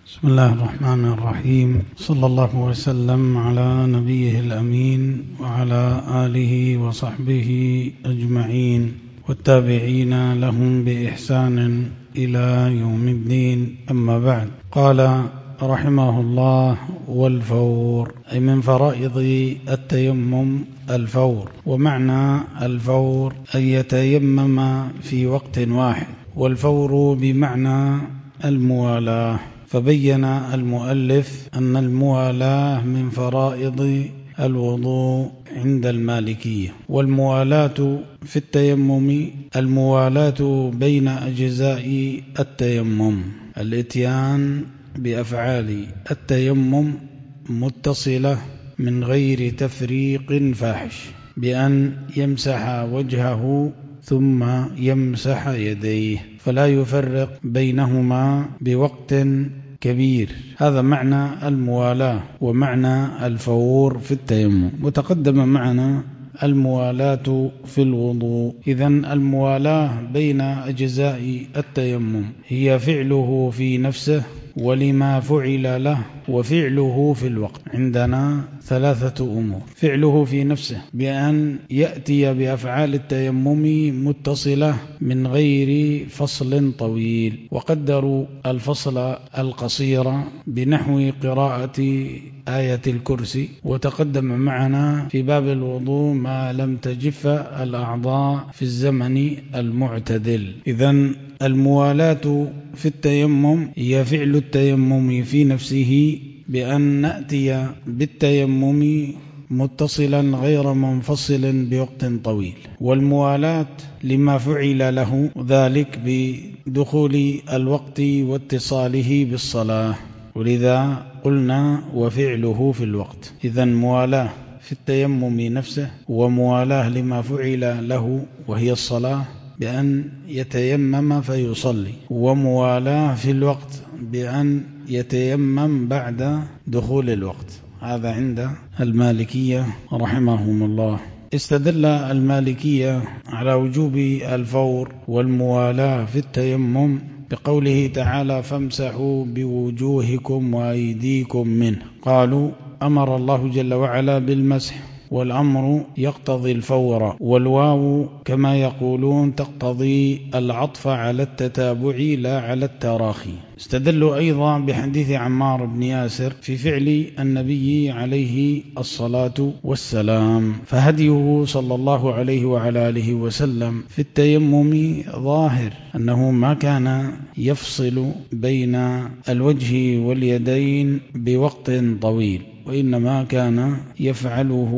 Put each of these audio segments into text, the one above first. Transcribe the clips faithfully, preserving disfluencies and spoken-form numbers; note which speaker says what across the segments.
Speaker 1: بسم الله الرحمن الرحيم. صلى الله وسلم على نبيه الأمين وعلى آله وصحبه أجمعين والتابعين لهم بإحسان إلى يوم الدين، أما بعد. قال رحمه الله: والفور، أي من فرائض التيمم الفور. ومعنى الفور أن يتيمم في وقت واحد، والفور بمعنى الموالاة. فبين المؤلف أن الموالاة من فرائض الوضوء عند المالكية. والموالاة في التيمم الموالاة بين أجزاء التيمم، الإتيان بأفعال التيمم متصلة من غير تفريق فاحش، بأن يمسح وجهه ثم يمسح يديه، فلا يفرق بينهما بوقت كبير. هذا معنى الموالاة ومعنى الفور في التيمم. وتقدم معنا الموالاة في الوضوء. إذن الموالاة بين أجزاء التيمم هي فعله في نفسه ولما فعل له، وفعله في الوقت. عندنا ثلاثة أمور: فعله في نفسه بأن يأتي بأفعال التيمم متصلة من غير فصل طويل، وقدروا الفصل القصير بنحو قراءة آية الكرسي. وتقدم معنا في باب الوضوء ما لم تجف الأعضاء في الزمن المعتدل. إذن الموالاة في التيمم هي فعل التيمم في نفسه بأن نأتي بالتيمم متصلا غير منفصل بوقت طويل، والموالاة لما فعل له، ذلك بدخول الوقت واتصاله بالصلاة، ولذا قلنا وفعله في الوقت. إذن موالاه في التيمم نفسه، وموالاه لما فعل له وهي الصلاة بأن يتيمم فيصلي، وموالاه في الوقت بأن يتيمم بعد دخول الوقت. هذا عند المالكية رحمهم الله. استدل المالكية على وجوب الفور والموالاة في التيمم بقوله تعالى: فامسحوا بوجوهكم وأيديكم منه. قالوا: أمر الله جل وعلا بالمسح، والأمر يقتضي الفور، والواو كما يقولون تقتضي العطف على التتابع لا على التراخي. استدلوا أيضا بحديث عمار بن ياسر في فعل النبي عليه الصلاة والسلام، فهديه صلى الله عليه وعلى آله وسلم في التيمم ظاهر أنه ما كان يفصل بين الوجه واليدين بوقت طويل، وإنما كان يفعله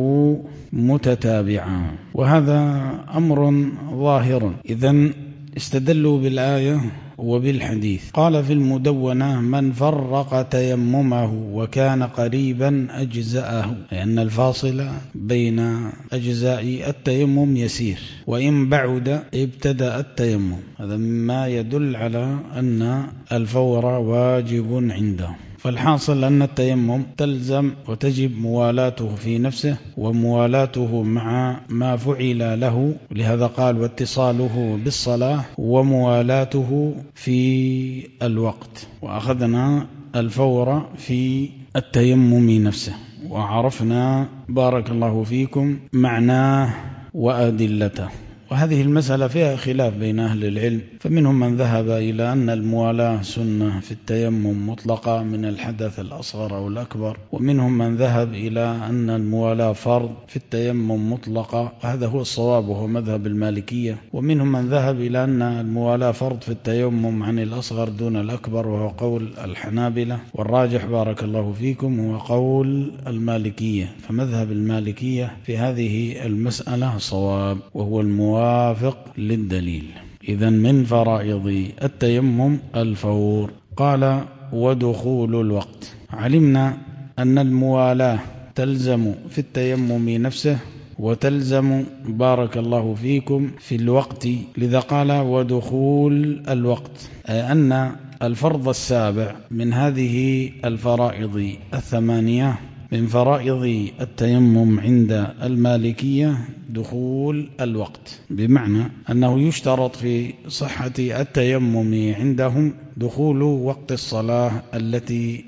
Speaker 1: متتابعا، وهذا أمر ظاهر. إذن استدلوا بالآية وبالحديث. قال في المدونة: من فرق تيممه وكان قريبا أجزأه، لأن الفاصل بين أجزاء التيمم يسير، وإن بعد ابتدأ التيمم. هذا مما يدل على أن الفور واجب عنده. فالحاصل أن التيمم تلزم وتجب موالاته في نفسه، وموالاته مع ما فعل له، ولهذا قال: واتصاله بالصلاة، وموالاته في الوقت. وأخذنا الفور في التيمم نفسه، وعرفنا بارك الله فيكم معناه وأدلته. وهذه المسألة فيها خلاف بين أهل العلم، فمنهم من ذهب إلى أن الموالاة سنة في التيمم مطلقة من الحدث الأصغر أو الأكبر، ومنهم من ذهب إلى أن الموالاة فرض في التيمم مطلقة، وهذا هو الصواب وهو مذهب المالكية. ومنهم من ذهب إلى أن الموالاة فرض في التيمم عن الأصغر دون الأكبر، وهو قول الحنابلة. والراجح بارك الله فيكم هو قول المالكية، فمذهب المالكية في هذه المسألة صواب، وهو الموافق للدليل. إذن من فرائض التيمم الفور. قال: ودخول الوقت. علمنا أن الموالاة تلزم في التيمم نفسه، وتلزم بارك الله فيكم في الوقت، لذا قال: ودخول الوقت، أي أن الفرض السابع من هذه الفرائض الثمانية من فرائض التيمم عند المالكية دخول الوقت، بمعنى أنه يشترط في صحة التيمم عندهم دخول وقت الصلاة التي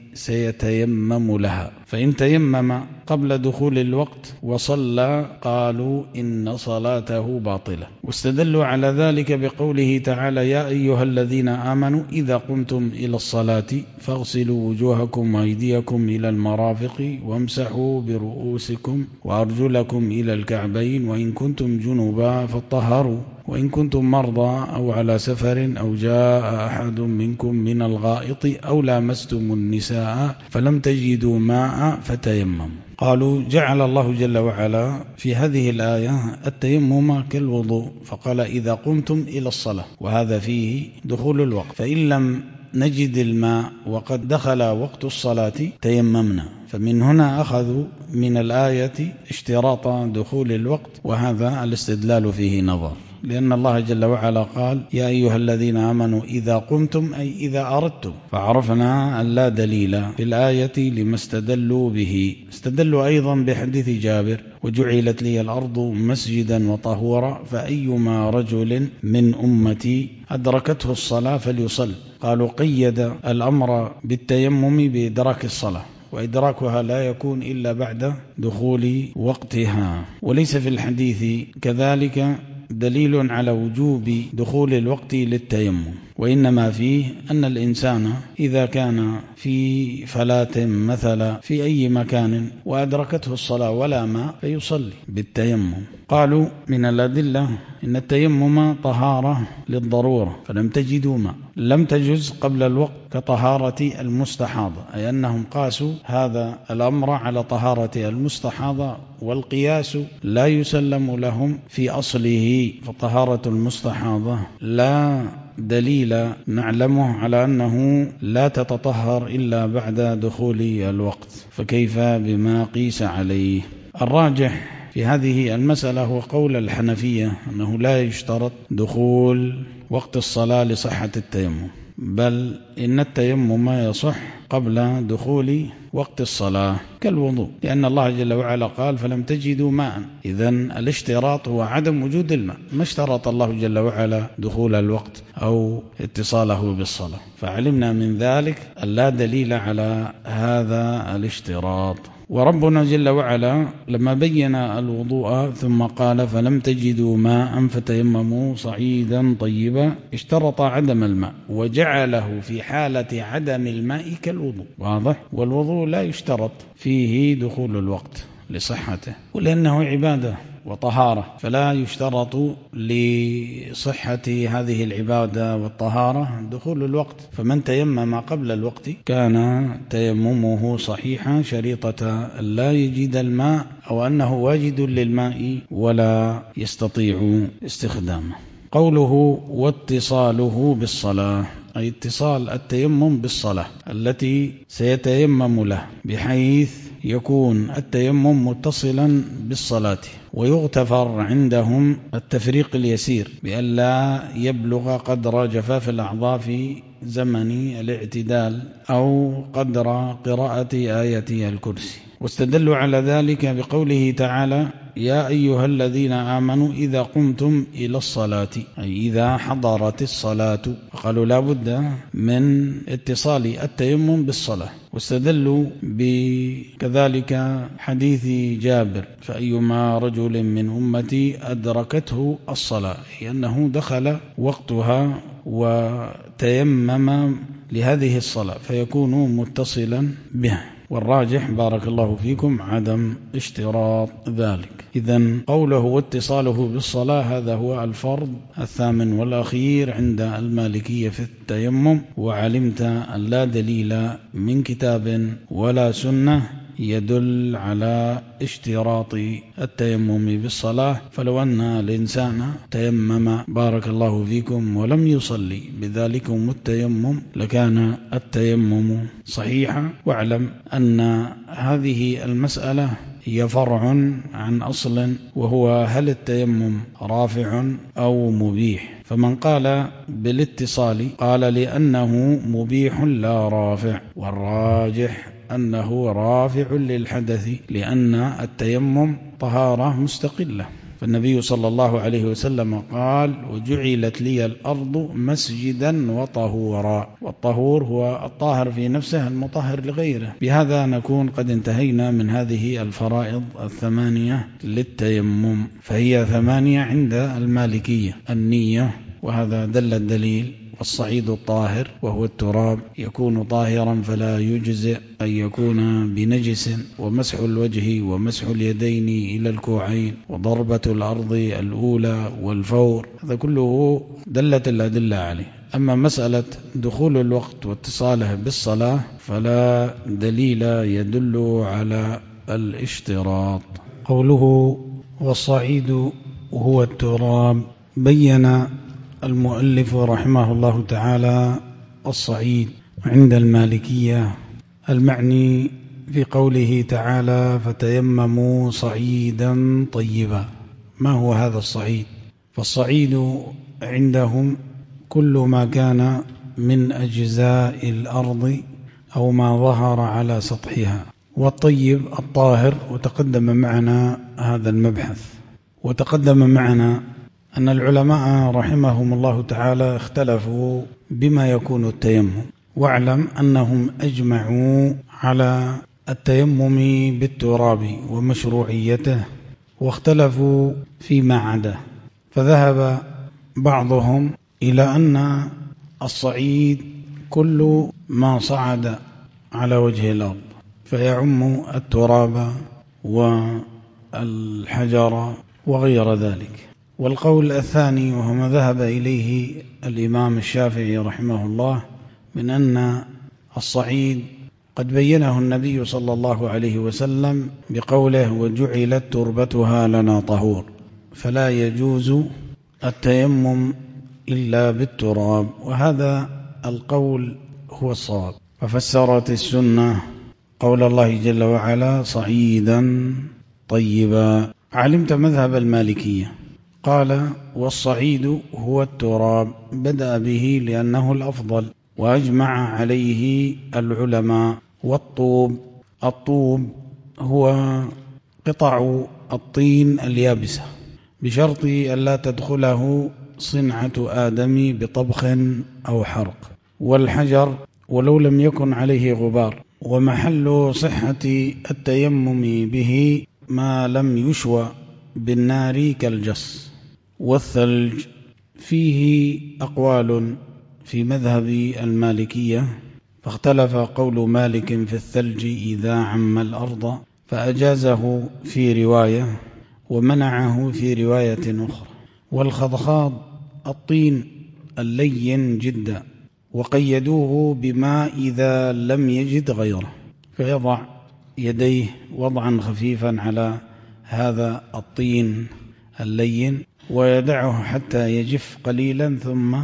Speaker 1: سيتيمم لها، فإن تيمم قبل دخول الوقت وصلى قالوا إن صلاته باطلة، واستدلوا على ذلك بقوله تعالى يا أيها الذين آمنوا إذا قمتم إلى الصلاة فاغسلوا وجوهكم وأيديكم إلى المرافق وامسحوا برؤوسكم وأرجلكم إلى الكعبين وإن كنتم جنبا فاطهروا وإن كنتم مرضى أو على سفر أو جاء أحد منكم من الغائط أو لامستم النساء فلم تجدوا ماء فتيمموا. قالوا جعل الله جل وعلا في هذه الآية التيمم كالوضوء، فقال إذا قمتم إلى الصلاة، وهذا فيه دخول الوقت، فإن لم نجد الماء وقد دخل وقت الصلاة تيممنا، فمن هنا أخذوا من الآية اشتراط دخول الوقت، وهذا الاستدلال فيه نظر، لأن الله جل وعلا قال يا أيها الذين آمنوا إذا قمتم أي إذا أردتم، فعرفنا أن لا دليل في الآية لما استدلوا به. استدلوا أيضا بحديث جابر وجعلت لي الأرض مسجدا وطهورا فأيما رجل من أمتي أدركته الصلاة فليصل. قالوا قيد الأمر بالتيمم بإدراك الصلاة، وإدراكها لا يكون إلا بعد دخول وقتها، وليس في الحديث كذلك دليل على وجوب دخول الوقت للتيمم، وإنما فيه أن الإنسان إذا كان في فلاة مثلا في أي مكان وأدركته الصلاة ولا ماء فيصلي بالتيمم. قالوا من الأدلة إن التيمم طهارة للضرورة، فلم تجدوا ماء لم تجز قبل الوقت كطهارة المستحاضة، أي أنهم قاسوا هذا الأمر على طهارة المستحاضة، والقياس لا يسلم لهم في أصله، فطهارة المستحاضة لا دليل نعلمه على أنه لا تتطهر إلا بعد دخول الوقت، فكيف بما قيس عليه؟ الراجح في هذه المسألة هو قول الحنفية أنه لا يشترط دخول وقت الصلاة لصحة التيمم، بل إن التيمم يصح قبل دخول وقت الصلاة كالوضوء، لأن الله جل وعلا قال فلم تجدوا ماء، إذن الاشتراط هو عدم وجود الماء، ما اشترط الله جل وعلا دخول الوقت أو اتصاله بالصلاة، فعلمنا من ذلك أن لا دليل على هذا الاشتراط. وربنا جل وعلا لما بين الوضوء ثم قال فلم تجدوا ماء فتيمموا صعيدا طيبا اشترط عدم الماء وجعله في حالة عدم الماء كالوضوء، واضح؟ والوضوء لا يشترط فيه دخول الوقت لصحته، ولأنه عبادة وطهارة، فلا يشترط لصحة هذه العبادة والطهارة دخول الوقت، فمن تيمم قبل الوقت كان تيممه صحيحا شريطة لا يجد الماء أو أنه واجد للماء ولا يستطيع استخدامه. قوله واتصاله بالصلاة، أي اتصال التيمم بالصلاة التي سيتيمم له، بحيث يكون التيمم متصلا بالصلاة، ويغتفر عندهم التفريق اليسير بأن لا يبلغ قدر جفاف الأعضاء في زمن الاعتدال أو قدر قراءة آية الكرسي. واستدلوا على ذلك بقوله تعالى يا أيها الذين آمنوا إذا قمتم إلى الصلاة، أي إذا حضرت الصلاة، فقالوا لا بد من اتصال التيمم بالصلاة. واستدلوا بكذلك حديث جابر فأيما رجل من أمتي أدركته الصلاة، لأنه دخل وقتها وتيمم لهذه الصلاة فيكون متصلا بها. والراجح بارك الله فيكم عدم اشتراط ذلك. إذن قوله واتصاله بالصلاة هذا هو الفرض الثامن والأخير عند المالكية في التيمم، وعلمت أن لا دليل من كتاب ولا سنة يدل على اشتراط التيمم بالصلاة، فلو أن الإنسان تيمم بارك الله فيكم ولم يصلي بذلكم التيمم لكان التيمم صحيحا. واعلم أن هذه المسألة هي فرع عن أصل، وهو هل التيمم رافع أو مبيح؟ فمن قال بالاتصال قال لأنه مبيح لا رافع، والراجح أنه رافع للحدث، لأن التيمم طهارة مستقلة، فالنبي صلى الله عليه وسلم قال وجعلت لي الأرض مسجدا وطهورا، والطهور هو الطاهر في نفسه المطهر لغيره. بهذا نكون قد انتهينا من هذه الفرائض الثمانية للتيمم، فهي ثمانية عند المالكية: النية، وهذا دل الدليل، والصعيد الطاهر وهو التراب يكون طاهرا فلا يجزئ أن يكون بنجس، ومسح الوجه ومسح اليدين إلى الكوعين، وضربة الأرض الأولى والفور، هذا كله دلت الأدلة عليه. أما مسألة دخول الوقت واتصاله بالصلاة فلا دليل يدل على الاشتراط. قوله والصعيد هو التراب، بين المؤلف رحمه الله تعالى الصعيد عند المالكية المعني في قوله تعالى فتيمموا صعيدا طيبا. ما هو هذا الصعيد؟ فالصعيد عندهم كل ما كان من أجزاء الأرض أو ما ظهر على سطحها، والطيب الطاهر. وتقدم معنا هذا المبحث، وتقدم معنا أن العلماء رحمهم الله تعالى اختلفوا بما يكون التيمم، واعلم أنهم أجمعوا على التيمم بالتراب ومشروعيته، واختلفوا فيما عداه. فذهب بعضهم إلى أن الصعيد كل ما صعد على وجه الأرض فيعم التراب والحجر وغير ذلك. والقول الثاني وهو ما ذهب إليه الإمام الشافعي رحمه الله من أن الصعيد قد بينه النبي صلى الله عليه وسلم بقوله وجعلت تربتها لنا طهور، فلا يجوز التيمم إلا بالتراب، وهذا القول هو الصواب. ففسرت السنة قول الله جل وعلا صعيدا طيبا. علمت مذهب المالكية، قال والصعيد هو التراب، بدأ به لأنه الأفضل وأجمع عليه العلماء. والطوب، الطوب هو قطع الطين اليابسة بشرط ألا تدخله صنعة آدم بطبخ أو حرق. والحجر ولو لم يكن عليه غبار، ومحل صحة التيمم به ما لم يشوى بالنار كالجص. والثلج فيه أقوال في مذهب المالكية، فاختلف قول مالك في الثلج إذا عم الأرض، فأجازه في رواية ومنعه في رواية أخرى. والخضخاض الطين اللين جدا، وقيدوه بما إذا لم يجد غيره، فيضع يديه وضعا خفيفا على هذا الطين اللين ويدعه حتى يجف قليلا ثم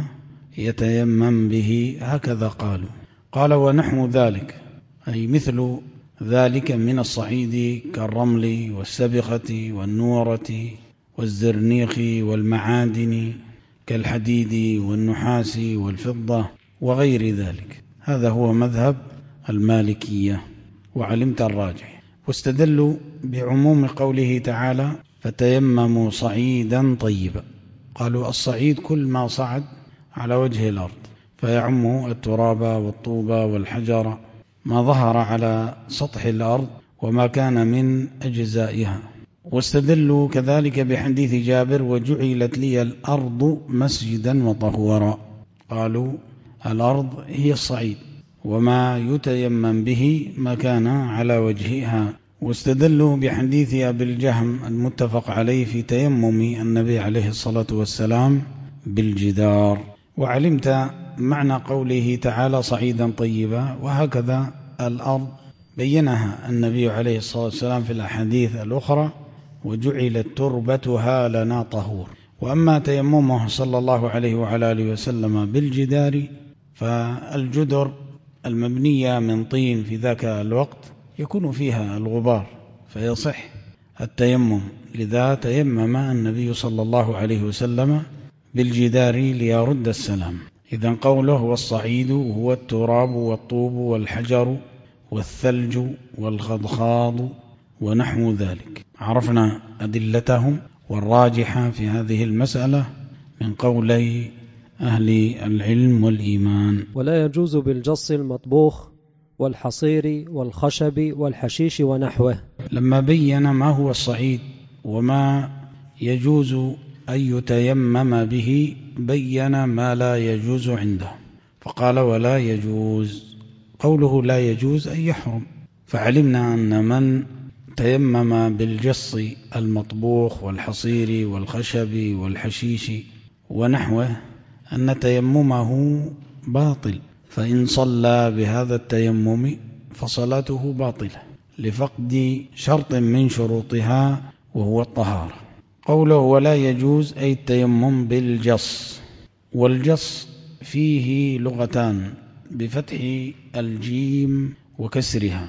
Speaker 1: يتيمم به، هكذا قالوا. قال ونحو ذلك أي مثل ذلك من الصعيد كالرمل والسبخة والنورة والزرنيخ والمعادن كالحديد والنحاس والفضة وغير ذلك. هذا هو مذهب المالكية، وعلمت الراجح. واستدلوا بعموم قوله تعالى فتيمموا صعيدا طيبا، قالوا الصعيد كل ما صعد على وجه الأرض فيعم التراب والطوب والحجر، ما ظهر على سطح الأرض وما كان من أجزائها. واستدلوا كذلك بحديث جابر وجعلت لي الأرض مسجدا وطهورا، قالوا الأرض هي الصعيد وما يتيمم به ما كان على وجهها. واستدلوا بحديث أبي الجهم المتفق عليه في تيمم النبي عليه الصلاة والسلام بالجدار. وعلمت معنى قوله تعالى صعيدا طيبا، وهكذا الأرض بينها النبي عليه الصلاة والسلام في الأحاديث الأخرى وجعلت تربتها لنا طهور. وأما تيممه صلى الله عليه وعلى آله وسلم بالجدار، فالجدر المبنية من طين في ذاك الوقت يكون فيها الغبار فيصح التيمم، لذا تيمم النبي صلى الله عليه وسلم بالجدار ليرد السلام. إذن قوله والصعيد هو التراب والطوب والحجر والثلج والخضخاض ونحو ذلك. عرفنا أدلتهم والراجحة في هذه المسألة من قولي أهل العلم والإيمان.
Speaker 2: ولا يجوز بالجص المطبوخ والحصير والخشب والحشيش ونحوه.
Speaker 1: لما بين ما هو الصعيد وما يجوز أن يتيمم به بين ما لا يجوز عنده، فقال ولا يجوز. قوله لا يجوز أي يحرم، فعلمنا أن من تيمم بالجص المطبوخ والحصير والخشب والحشيش ونحوه أن تيممه باطل، فإن صلى بهذا التيمم فصلاته باطلة لفقد شرط من شروطها وهو الطهارة. قوله ولا يجوز أي التيمم بالجص، والجص فيه لغتان بفتح الجيم وكسرها.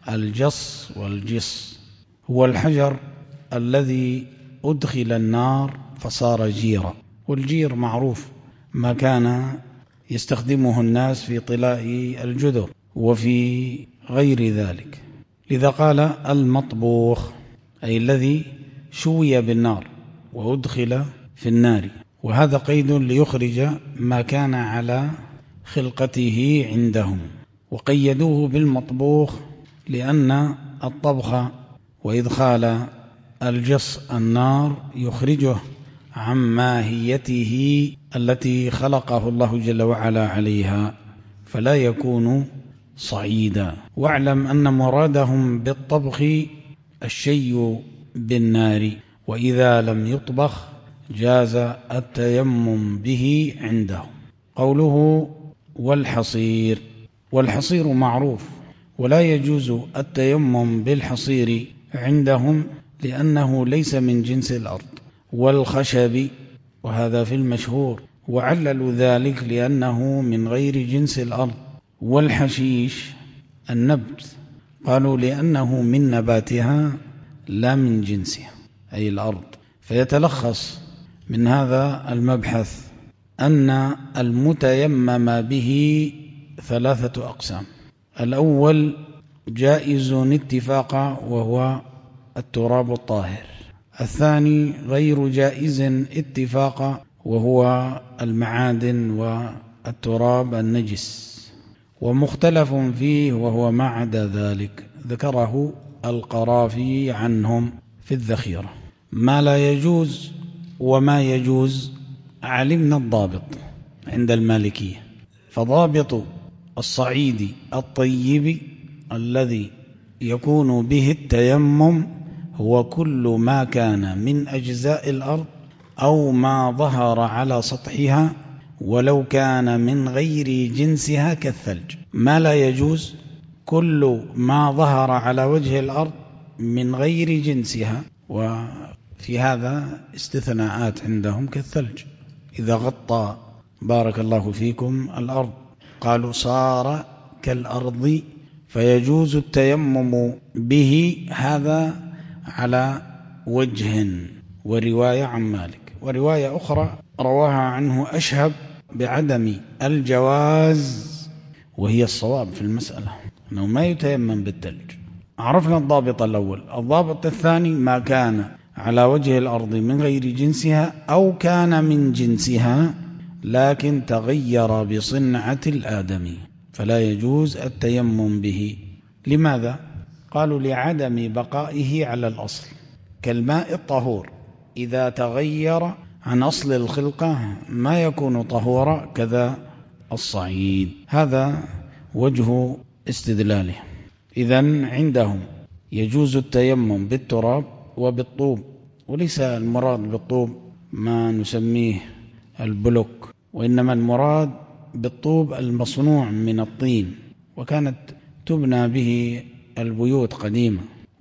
Speaker 1: الجص والجص هو الحجر الذي أدخل النار فصار جيرا، والجير معروف ما كان يستخدمه الناس في طلاء الجدر وفي غير ذلك. لذا قال المطبوخ أي الذي شوي بالنار وأدخل في النار، وهذا قيد ليخرج ما كان على خلقته عندهم، وقيدوه بالمطبوخ لأن الطبخ وإدخال الجص النار يخرجه عن ماهيته التي خلقه الله جل وعلا عليها، فلا يكون صعيدا. واعلم أن مرادهم بالطبخ الشي بالنار، وإذا لم يطبخ جاز التيمم به عندهم. قوله والحصير، والحصير معروف، ولا يجوز التيمم بالحصير عندهم لأنه ليس من جنس الأرض. والخشب، وهذا في المشهور، وعللوا ذلك لأنه من غير جنس الأرض. والحشيش النبت، قالوا لأنه من نباتها لا من جنسها أي الأرض. فيتلخص من هذا المبحث أن المتيمم به ثلاثة أقسام. الأول جائز اتفاقا وهو التراب الطاهر، الثاني غير جائز اتفاقا وهو المعادن والتراب النجس، ومختلف فيه وهو ما عدا ذلك ذكره القرافي عنهم في الذخيرة. ما لا يجوز وما يجوز علمنا الضابط عند المالكية، فضابط الصعيد الطيب الذي يكون به التيمم هو كل ما كان من أجزاء الأرض أو ما ظهر على سطحها ولو كان من غير جنسها كالثلج. ما لا يجوز كل ما ظهر على وجه الأرض من غير جنسها، وفي هذا استثناءات عندهم كالثلج إذا غطى بارك الله فيكم الأرض قالوا صار كالأرض فيجوز التيمم به، هذا على وجه. ورواية عن مالك، ورواية أخرى رواها عنه أشهب بعدم الجواز، وهي الصواب في المسألة أنه ما يتيمم بالثلج. عرفنا الضابط الأول. الضابط الثاني ما كان على وجه الأرض من غير جنسها أو كان من جنسها لكن تغير بصنعة الآدمي فلا يجوز التيمم به. لماذا؟ قالوا لعدم بقائه على الأصل، كالماء الطهور إذا تغير عن أصل الخلقة ما يكون طهورا، كذا الصعيد. هذا وجه استدلاله. إذن عندهم يجوز التيمم بالتراب وبالطوب، وليس المراد بالطوب ما نسميه البلوك، وإنما المراد بالطوب المصنوع من الطين، وكانت تبنى به البيوت قديمة.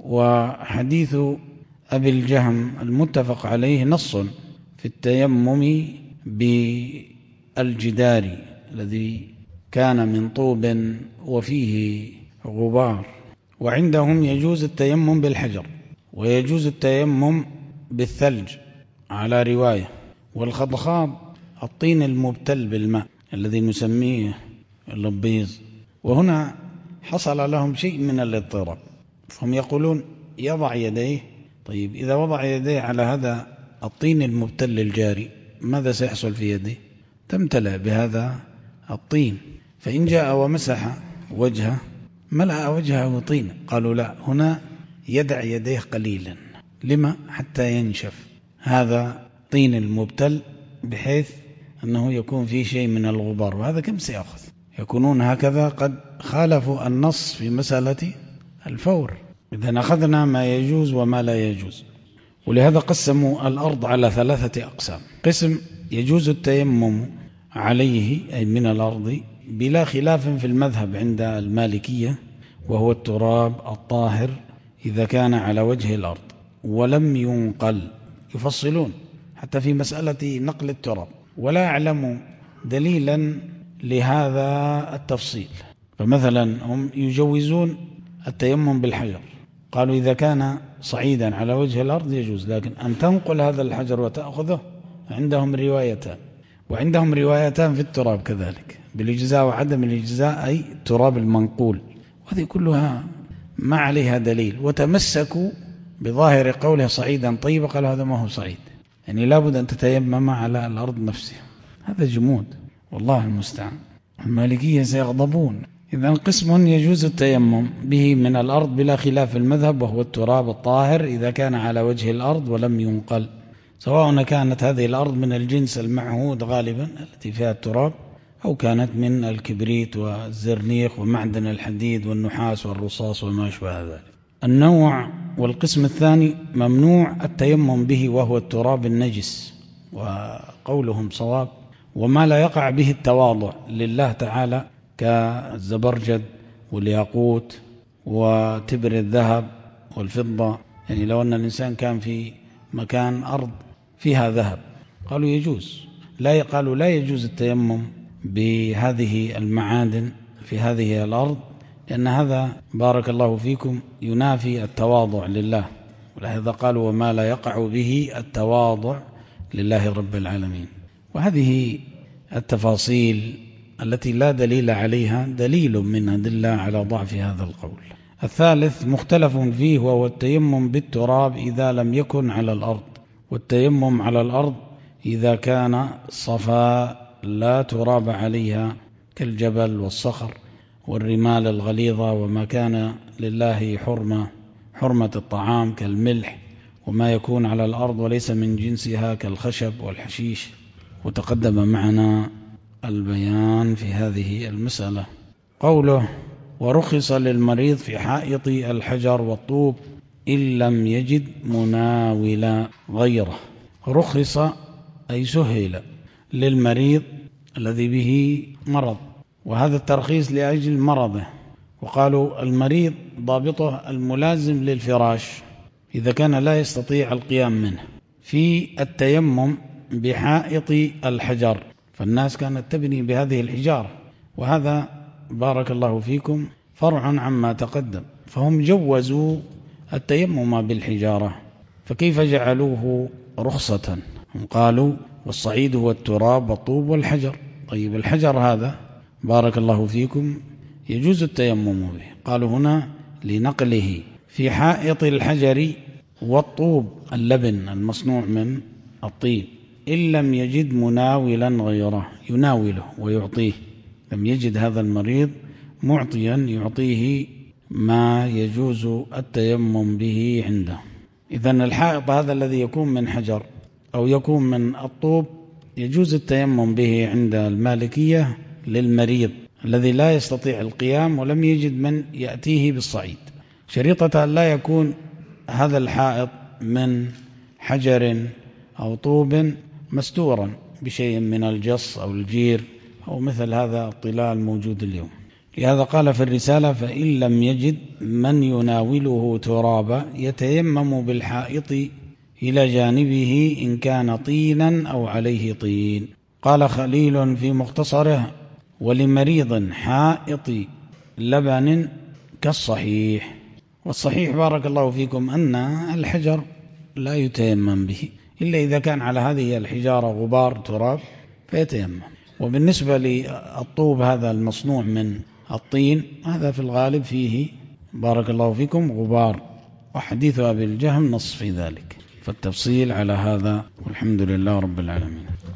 Speaker 1: وحديث أبي الجهم المتفق عليه نص في التيمم بالجدار الذي كان من طوب وفيه غبار. وعندهم يجوز التيمم بالحجر، ويجوز التيمم بالثلج على رواية. والخضخاض الطين المبتل بالماء الذي نسميه اللبيز. وهنا حصل لهم شيء من الاضطراب، فهم يقولون يضع يديه. طيب إذا وضع يديه على هذا الطين المبتل الجاري ماذا سيحصل في يده؟ تمتلئ بهذا الطين. فإن جاء ومسح وجهه ملأ وجهه طين. قالوا لا، هنا يدع يديه قليلا. لما؟ حتى ينشف هذا طين المبتل بحيث أنه يكون فيه شيء من الغبار. وهذا كم سيأخذ؟ يكونون هكذا قد خالفوا النص في مسألة الفور. إذا أخذنا ما يجوز وما لا يجوز. ولهذا قسموا الأرض على ثلاثة أقسام. قسم يجوز التيمم عليه أي من الأرض بلا خلاف في المذهب عند المالكية، وهو التراب الطاهر إذا كان على وجه الأرض ولم ينقل. يفصلون حتى في مسألة نقل التراب، ولا أعلم دليلا لهذا التفصيل. فمثلا هم يجوزون التيمم بالحجر، قالوا إذا كان صعيدا على وجه الأرض يجوز، لكن أن تنقل هذا الحجر وتأخذه عندهم روايتان. وعندهم روايتان في التراب كذلك بالإجزاء وعدم الإجزاء، أي التراب المنقول. وهذه كلها ما عليها دليل. وتمسكوا بظاهر قوله صعيدا طيبا، قالوا هذا ما هو صعيد، يعني لابد أن تتيمم على الأرض نفسها. هذا جمود والله المستعان. المالكية سيغضبون. إذن قسم يجوز التيمم به من الأرض بلا خلاف المذهب، وهو التراب الطاهر إذا كان على وجه الأرض ولم ينقل، سواء كانت هذه الأرض من الجنس المعهود غالبا التي فيها التراب، أو كانت من الكبريت والزرنيخ ومعدن الحديد والنحاس والرصاص وما أشبه ذلك. النوع والقسم الثاني ممنوع التيمم به وهو التراب النجس، وقولهم صواب، وما لا يقع به التواضع لله تعالى كالزبرجد والياقوت وتبر الذهب والفضة. يعني لو أن الإنسان كان في مكان أرض فيها ذهب قالوا يجوز، لا قالوا لا يجوز التيمم بهذه المعادن في هذه الأرض، لأن هذا بارك الله فيكم ينافي التواضع لله. ولهذا قالوا وما لا يقع به التواضع لله رب العالمين. وهذه التفاصيل التي لا دليل عليها دليل من أدلة على ضعف هذا القول. الثالث مختلف فيه، وهو التيمم بالتراب إذا لم يكن على الأرض، والتيمم على الأرض إذا كان صفاء لا تراب عليها كالجبل والصخر والرمال الغليظة، وما كان لله حرمة حرمة الطعام كالملح، وما يكون على الأرض وليس من جنسها كالخشب والحشيش. وتقدم معنا البيان في هذه المسألة. قوله ورخص للمريض في حائط الحجر والطوب إن لم يجد مناولا غيره. رخص أي سهل للمريض الذي به مرض، وهذا الترخيص لأجل مرضه. وقالوا المريض ضابطه الملازم للفراش إذا كان لا يستطيع القيام منه، في التيمم بحائط الحجر. فالناس كانت تبني بهذه الحجارة، وهذا بارك الله فيكم فرع عما تقدم. فهم جوزوا التيمم بالحجارة، فكيف جعلوه رخصة؟ هم قالوا والصعيد هو التراب والطوب والحجر. طيب الحجر هذا بارك الله فيكم يجوز التيمم به، قالوا هنا لنقله في حائط الحجر والطوب اللبن المصنوع من الطين، إن لم يجد مناولا غيره يناوله ويعطيه. لم يجد هذا المريض معطيا يعطيه ما يجوز التيمم به عنده. إذن الحائط هذا الذي يكون من حجر أو يكون من الطوب يجوز التيمم به عند المالكية للمريض الذي لا يستطيع القيام ولم يجد من يأتيه بالصعيد، شريطة لا يكون هذا الحائط من حجر أو طوب مستورا بشيء من الجص أو الجير أو مثل هذا الطلال الموجود اليوم. لهذا قال في الرسالة فإن لم يجد من يناوله ترابا يتيمم بالحائط إلى جانبه إن كان طينا أو عليه طين. قال خليل في مختصره ولمريض حائط لبن كالصحيح. والصحيح بارك الله فيكم أن الحجر لا يتيمم به إلا إذا كان على هذه الحجارة غبار تراب فيتيمم. وبالنسبة للطوب هذا المصنوع من الطين هذا في الغالب فيه بارك الله فيكم غبار، وحديث أبي الجهم نص في ذلك، فالتفصيل على هذا، والحمد لله رب العالمين.